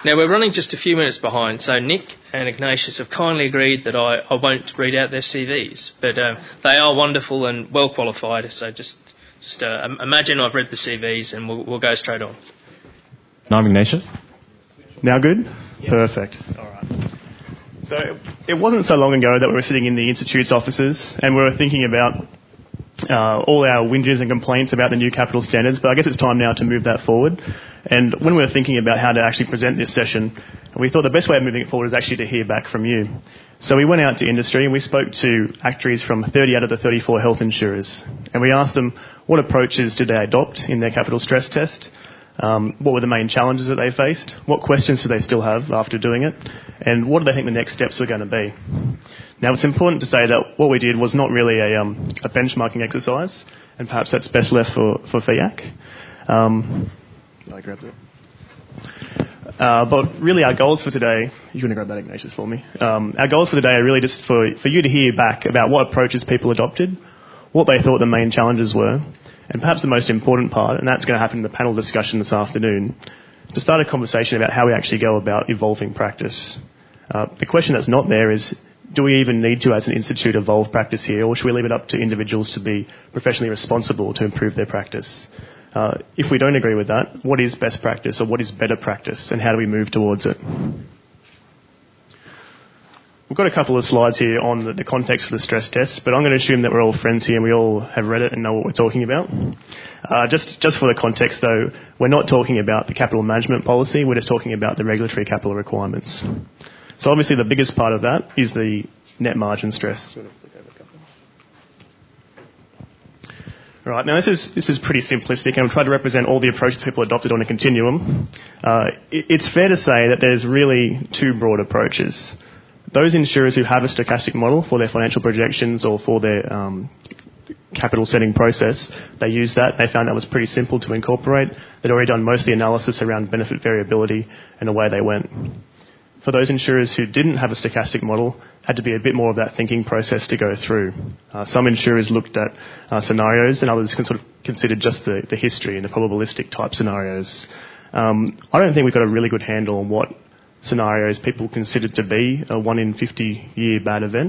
Now, we're running just a few minutes behind, so Nick and Ignatius have kindly agreed that I won't read out their CVs, but they are wonderful and well qualified, so just imagine I've read the CVs and we'll go straight on. No, I'm Ignatius. Now good? Yep. Perfect. All right. So it wasn't so long ago that we were sitting in the Institute's offices and we were thinking about all our whinges and complaints about the new capital standards, but I guess it's time now to move that forward. And when we were thinking about how to actually present this session, we thought the best way of moving it forward is actually to hear back from you. So we went out to industry and we spoke to actuaries from 30 out of the 34 health insurers. And we asked them what approaches did they adopt in their capital stress test, what were the main challenges that they faced, what questions do they still have after doing it, and what do they think the next steps were going to be. Now, it's important to say that what we did was not really a benchmarking exercise, and perhaps that's best left for FIAC. I grabbed it. But really our goals for today, you're going to grab that, Ignatius, for me. Our goals for today are really just for you to hear back about what approaches people adopted, what they thought the main challenges were, and perhaps the most important part, and that's going to happen in the panel discussion this afternoon, to start a conversation about how we actually go about evolving practice. The question that's not there is, do we even need to, as an institute, evolve practice here, or should we leave it up to individuals to be professionally responsible to improve their practice? If we don't agree with that, what is best practice or what is better practice, and how do we move towards it? We've got a couple of slides here on the context for the stress test, but I'm going to assume that we're all friends here and we all have read it and know what we're talking about. Just for the context, though, we're not talking about the capital management policy, we're just talking about the regulatory capital requirements. So obviously the biggest part of that is the net margin stress. Right, now this is pretty simplistic, and I've tried to represent all the approaches people adopted on a continuum. It's fair to say that there's really two broad approaches. Those insurers who have a stochastic model for their financial projections or for their capital setting process, they use that. They found that was pretty simple to incorporate. They'd already done most of the analysis around benefit variability, and away they went. For those insurers who didn't have a stochastic model, had to be a bit more of that thinking process to go through. Some insurers looked at scenarios, and others sort of considered just the history and the probabilistic type scenarios. I don't think we've got a really good handle on what scenarios people considered to be a 1 in 50 year bad event.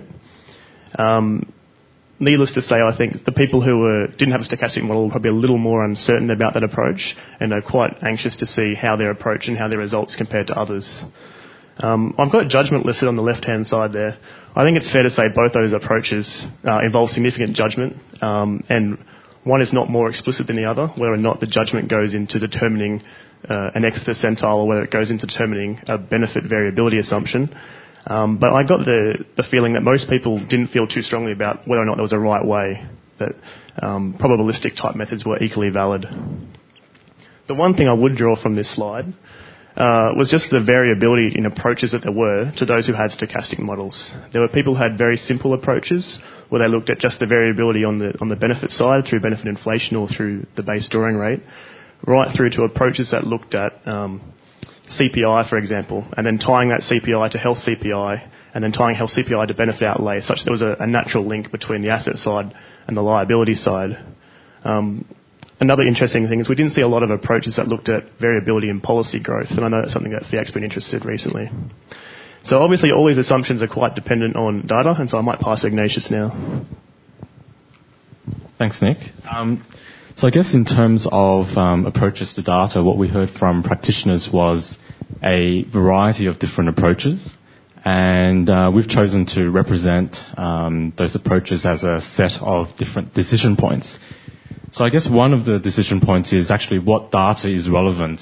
Needless to say, I think the people who didn't have a stochastic model were probably a little more uncertain about that approach and are quite anxious to see how their approach and how their results compared to others. I've got judgment listed on the left-hand side there. I think it's fair to say both those approaches involve significant judgment, and one is not more explicit than the other, whether or not the judgment goes into determining an X percentile or whether it goes into determining a benefit variability assumption. But I got the feeling that most people didn't feel too strongly about whether or not there was a right way, that probabilistic type methods were equally valid. The one thing I would draw from this slide was just the variability in approaches that there were to those who had stochastic models. There were people who had very simple approaches where they looked at just the variability on the benefit side through benefit inflation or through the base drawing rate, right through to approaches that looked at CPI, for example, and then tying that CPI to health CPI, and then tying health CPI to benefit outlay, such that there was a natural link between the asset side and the liability side. Another interesting thing is we didn't see a lot of approaches that looked at variability in policy growth, and I know that's something that FIAC's been interested in recently. So obviously all these assumptions are quite dependent on data, and so I might pass to Ignatius now. Thanks, Nick. So I guess in terms of approaches to data, what we heard from practitioners was a variety of different approaches, and we've chosen to represent those approaches as a set of different decision points. So I guess one of the decision points is actually what data is relevant,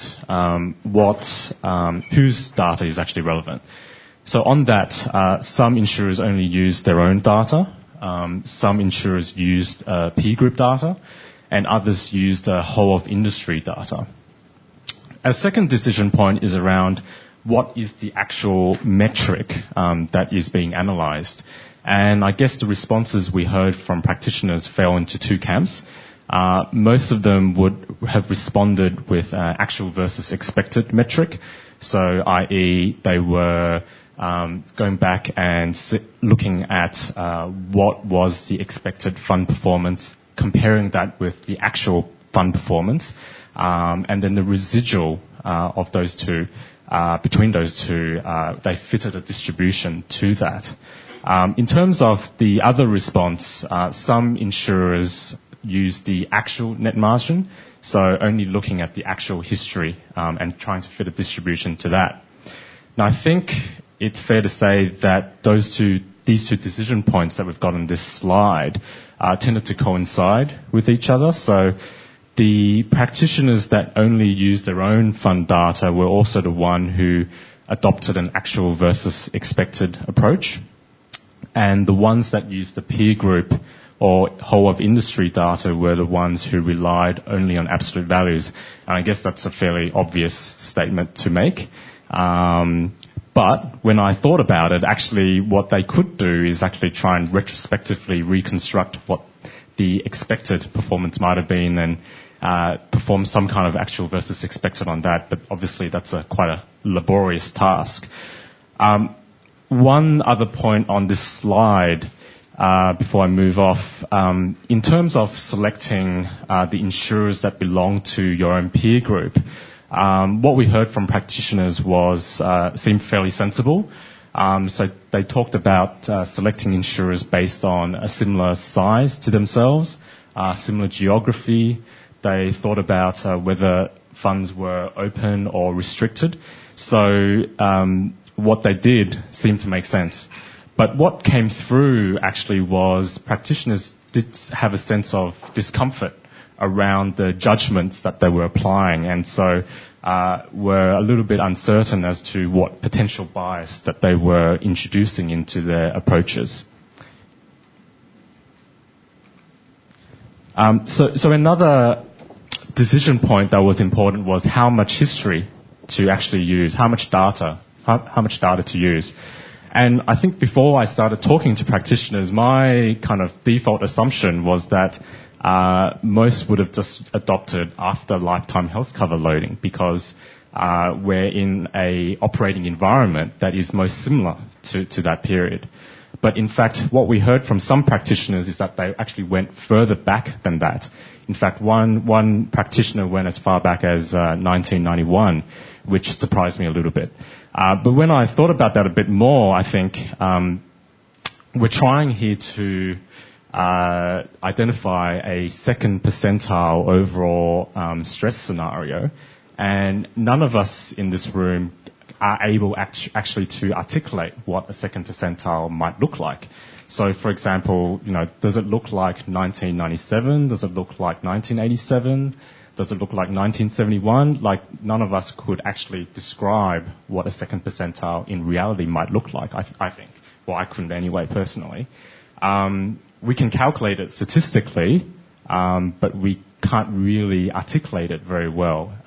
whose data is actually relevant. So on that, some insurers only use their own data, some insurers used peer group data, and others used whole of industry data. A second decision point is around what is the actual metric that is being analysed. And I guess the responses we heard from practitioners fell into two camps. Most of them would have responded with actual versus expected metric. So, i.e., they were going back and looking at what was the expected fund performance, comparing that with the actual fund performance, and then the residual of those two between those two, they fitted a distribution to that. In terms of the other response, some insurers use the actual net margin, so only looking at the actual history and trying to fit a distribution to that. Now, I think it's fair to say that these two decision points that we've got on this slide tended to coincide with each other. So the practitioners that only used their own fund data were also the one who adopted an actual versus expected approach. And the ones that used the peer group or whole of industry data were the ones who relied only on absolute values. And I guess that's a fairly obvious statement to make. But when I thought about it, actually what they could do is actually try and retrospectively reconstruct what the expected performance might have been and perform some kind of actual versus expected on that. But obviously that's quite a laborious task. One other point on this slide before I move off, in terms of selecting the insurers that belong to your own peer group, what we heard from practitioners seemed fairly sensible. So they talked about selecting insurers based on a similar size to themselves, similar geography. They thought about whether funds were open or restricted. So what they did seemed to make sense. But what came through actually was practitioners did have a sense of discomfort around the judgments that they were applying, and so were a little bit uncertain as to what potential bias that they were introducing into their approaches. So another decision point that was important was how much history to actually use, how much data to use. And I think before I started talking to practitioners, my kind of default assumption was that most would have just adopted after lifetime health cover loading because we're in a operating environment that is most similar to that period. But in fact, what we heard from some practitioners is that they actually went further back than that. In fact, one practitioner went as far back as 1991, which surprised me a little bit. But when I thought about that a bit more, I think we're trying here to identify a second percentile overall stress scenario, and none of us in this room are able actually to articulate what a second percentile might look like. So, for example, does it look like 1997? Does it look like 1987? Does it look like 1971? Like, none of us could actually describe what a second percentile in reality might look like, I think. Well, I couldn't anyway, personally. We can calculate it statistically, but we can't really articulate it very well.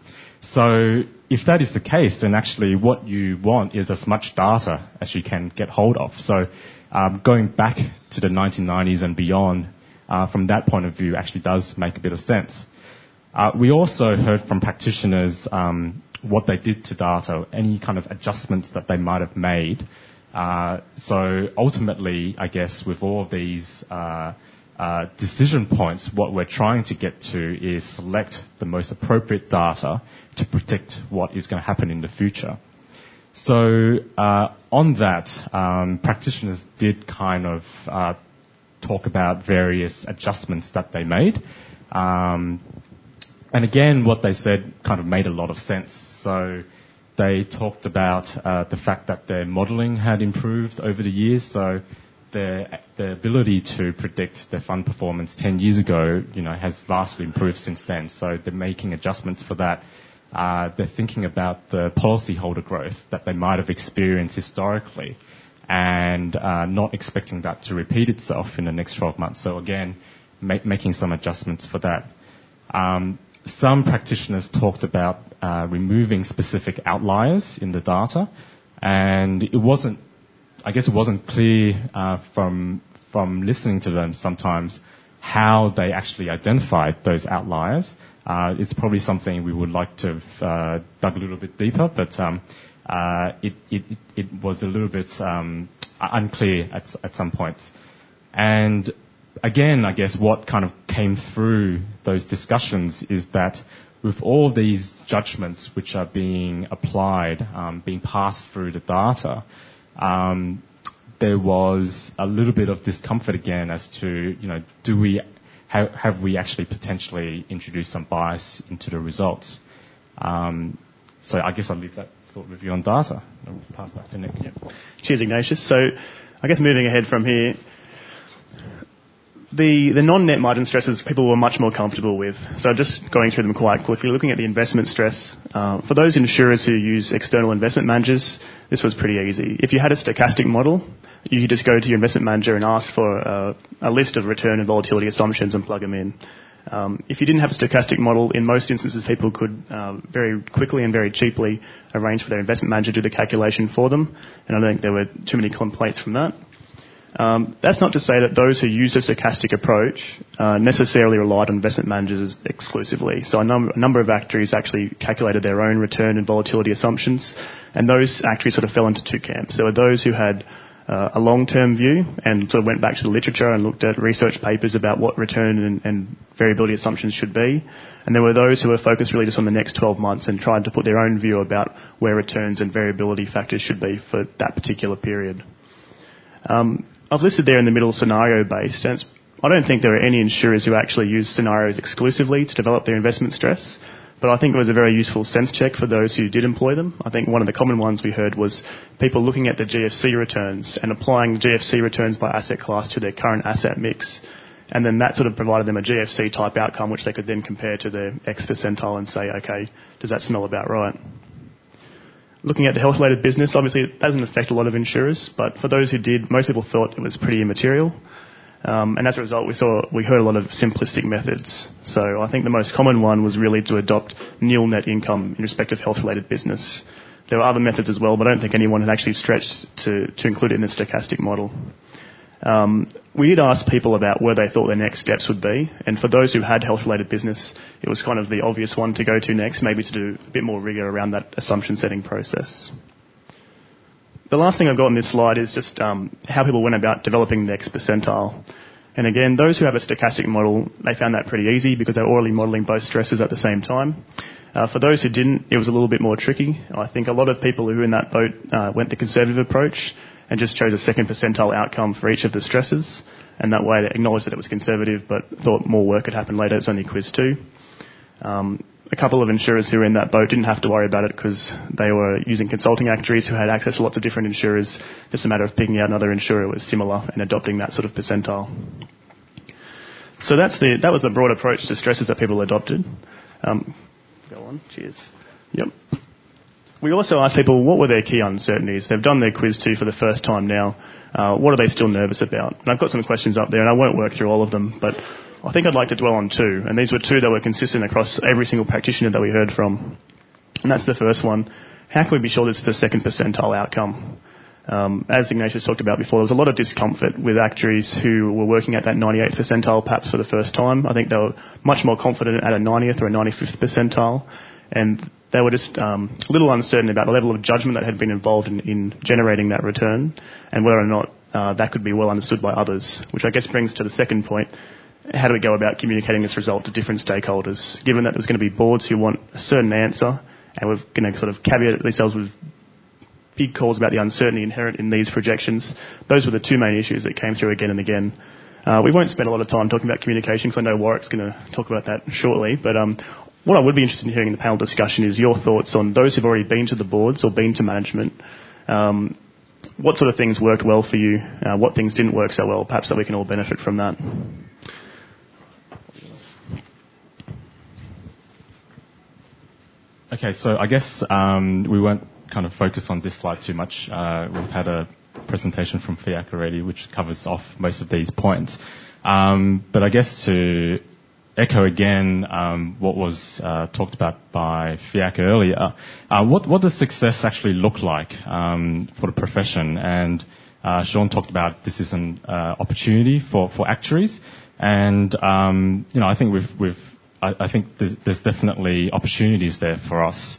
So if that is the case, then actually what you want is as much data as you can get hold of. So going back to the 1990s and beyond, from that point of view, actually does make a bit of sense. We also heard from practitioners what they did to data, any kind of adjustments that they might have made. So ultimately, I guess, with all of these decision points, what we're trying to get to is select the most appropriate data to predict what is going to happen in the future. So on that, practitioners did kind of talk about various adjustments that they made. And again, what they said kind of made a lot of sense. So they talked about the fact that their modelling had improved over the years. So their ability to predict their fund performance 10 years ago, has vastly improved since then. So they're making adjustments for that. They're thinking about the policyholder growth that they might have experienced historically and not expecting that to repeat itself in the next 12 months. So again, making some adjustments for that. Some practitioners talked about removing specific outliers in the data, and it wasn't clear from listening to them sometimes how they actually identified those outliers. It's probably something we would like to have dug a little bit deeper, but it was a little bit unclear at some points. And again, I guess what kind of came through those discussions is that with all these judgments which are being applied, being passed through the data, there was a little bit of discomfort again as to, have we actually potentially introduced some bias into the results? So I guess I'll leave that thought with you on data. I'll pass back to Nick. Yep. Cheers, Ignatius. So I guess moving ahead from here, the non-net margin stresses people were much more comfortable with. So just going through them quite quickly, looking at the investment stress. For those insurers who use external investment managers, this was pretty easy. If you had a stochastic model, you could just go to your investment manager and ask for a list of return and volatility assumptions and plug them in. If you didn't have a stochastic model, in most instances people could very quickly and very cheaply arrange for their investment manager to do the calculation for them, and I don't think there were too many complaints from that. That's not to say that those who use a stochastic approach necessarily relied on investment managers exclusively. So a number of actuaries actually calculated their own return and volatility assumptions, and those actuaries sort of fell into two camps. There were those who had a long-term view and sort of went back to the literature and looked at research papers about what return and variability assumptions should be. And there were those who were focused really just on the next 12 months and tried to put their own view about where returns and variability factors should be for that particular period. I've listed there in the middle scenario-based, and I don't think there are any insurers who actually use scenarios exclusively to develop their investment stress, but I think it was a very useful sense check for those who did employ them. I think one of the common ones we heard was people looking at the GFC returns and applying GFC returns by asset class to their current asset mix, and then that sort of provided them a GFC type outcome which they could then compare to their X percentile and say, okay, does that smell about right? Looking at the health-related business, obviously it doesn't affect a lot of insurers, but for those who did, most people thought it was pretty immaterial. And as a result, we heard a lot of simplistic methods. So I think the most common one was really to adopt nil net income in respect of health-related business. There were other methods as well, but I don't think anyone had actually stretched to include it in the stochastic model. We did ask people about where they thought their next steps would be, and for those who had health-related business, it was kind of the obvious one to go to next, maybe to do a bit more rigour around that assumption-setting process. The last thing I've got on this slide is just how people went about developing the X percentile. And again, those who have a stochastic model, they found that pretty easy because they're already modelling both stresses at the same time. For those who didn't, it was a little bit more tricky. I think a lot of people who were in that boat went the conservative approach and just chose a second percentile outcome for each of the stresses. And that way they acknowledged that it was conservative but thought more work could happen later. It's only quiz 2. A couple of insurers who were in that boat didn't have to worry about it because they were using consulting actuaries who had access to lots of different insurers. Just a matter of picking out another insurer who was similar and adopting that sort of percentile. So that was the broad approach to stresses that people adopted. Go on, cheers. Yep. We also asked people what were their key uncertainties. They've done their quiz 2 for the first time now. What are they still nervous about? And I've got some questions up there, and I won't work through all of them, but I think I'd like to dwell on 2, and these were 2 that were consistent across every single practitioner that we heard from. And that's the first one. How can we be sure this is the second percentile outcome? As Ignatius talked about before, there was a lot of discomfort with actuaries who were working at that 98th percentile perhaps for the first time. I think they were much more confident at a 90th or a 95th percentile, and they were just a little uncertain about the level of judgment that had been involved in generating that return and whether or not that could be well understood by others, which I guess brings to the second point. How do we go about communicating this result to different stakeholders, given that there's going to be boards who want a certain answer, and we're going to sort of caveat ourselves with big calls about the uncertainty inherent in these projections. Those were the 2 main issues that came through again and again. We won't spend a lot of time talking about communication because I know Warwick's going to talk about that shortly, but what I would be interested in hearing in the panel discussion is your thoughts on those who've already been to the boards or been to management. What sort of things worked well for you? What things didn't work so well? Perhaps that we can all benefit from that. Okay, so I guess we won't kind of focus on this slide too much. We've had a presentation from FIAC already which covers off most of these points. But I guess to echo again what was talked about by FIAC earlier, what does success actually look like for the profession? And Sean talked about this is an opportunity for actuaries, and I think I think there's definitely opportunities there for us.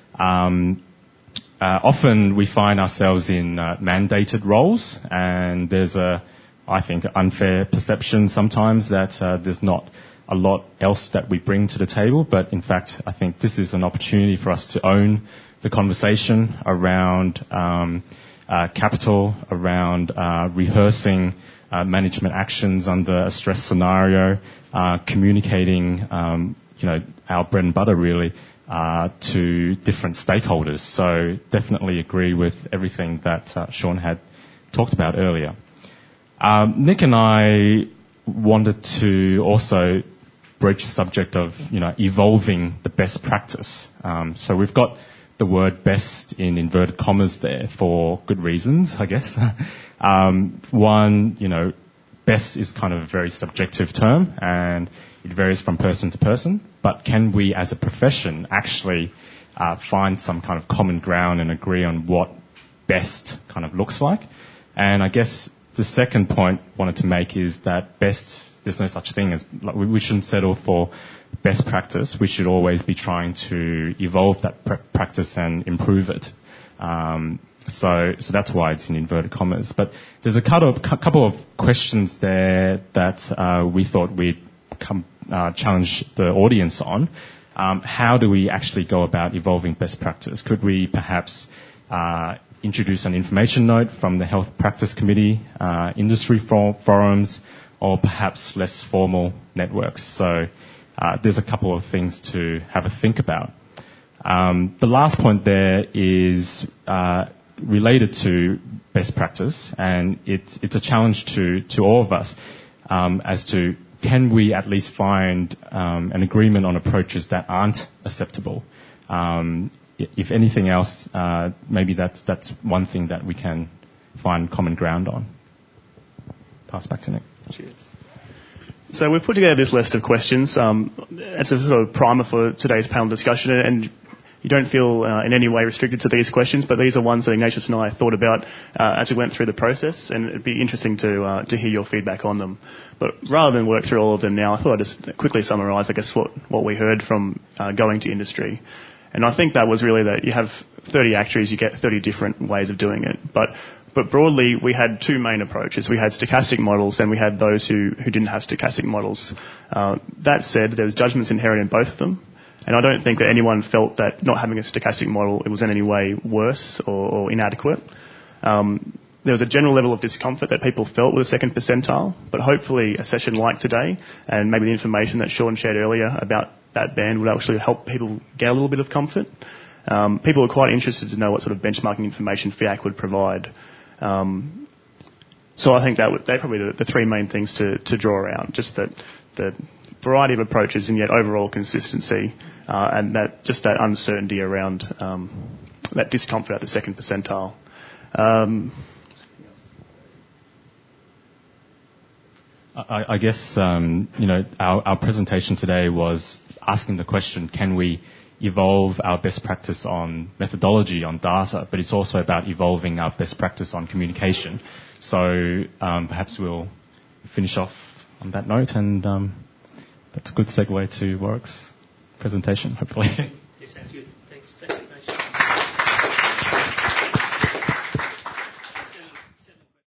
Often we find ourselves in mandated roles, and there's I think, unfair perception sometimes that there's not a lot else that we bring to the table, but in fact, I think this is an opportunity for us to own the conversation around capital, around rehearsing management actions under a stress scenario, communicating, our bread and butter really to different stakeholders. So definitely agree with everything that Sean had talked about earlier. Nick and I wanted to also broach the subject of, evolving the best practice. So we've got the word best in inverted commas there for good reasons, I guess. One, best is kind of a very subjective term and it varies from person to person, but can we as a profession actually find some kind of common ground and agree on what best kind of looks like? And I guess the second point I wanted to make is that best, there's no such thing as, we shouldn't settle for best practice. We should always be trying to evolve that practice and improve it. So that's why it's in inverted commas. But there's a couple of questions there that we thought we'd challenge the audience on. How do we actually go about evolving best practice? Could we perhaps introduce an information note from the Health Practice Committee, industry forums, or perhaps less formal networks? So there's a couple of things to have a think about. The last point there is related to best practice, and it's a challenge to all of us as to can we at least find an agreement on approaches that aren't acceptable. If anything else, maybe that's one thing that we can find common ground on. Pass back to Nick. Cheers. So we've put together this list of questions as a sort of primer for today's panel discussion, and you don't feel in any way restricted to these questions, but these are ones that Ignatius and I thought about as we went through the process, and it'd be interesting to hear your feedback on them. But rather than work through all of them now, I thought I'd just quickly summarise, I guess, what we heard from going to industry. And I think that was really that you have 30 actuaries, you get 30 different ways of doing it. But broadly, we had two main approaches. We had stochastic models and we had those who didn't have stochastic models. That said, there was judgments inherent in both of them. And I don't think that anyone felt that not having a stochastic model, it was in any way worse or inadequate. There was a general level of discomfort that people felt with the second percentile, but hopefully a session like today and maybe the information that Sean shared earlier about that band would actually help people get a little bit of comfort. People were quite interested to know what sort of benchmarking information FIAC would provide. So I think they're probably the three main things to draw around, just that the variety of approaches and yet overall consistency, and that uncertainty around that discomfort at the second percentile. I guess our presentation today was asking the question: can we evolve our best practice on methodology, on data? But it's also about evolving our best practice on communication. So perhaps we'll finish off on that note, and that's a good segue to Warwick's presentation, hopefully. Yes, sounds good.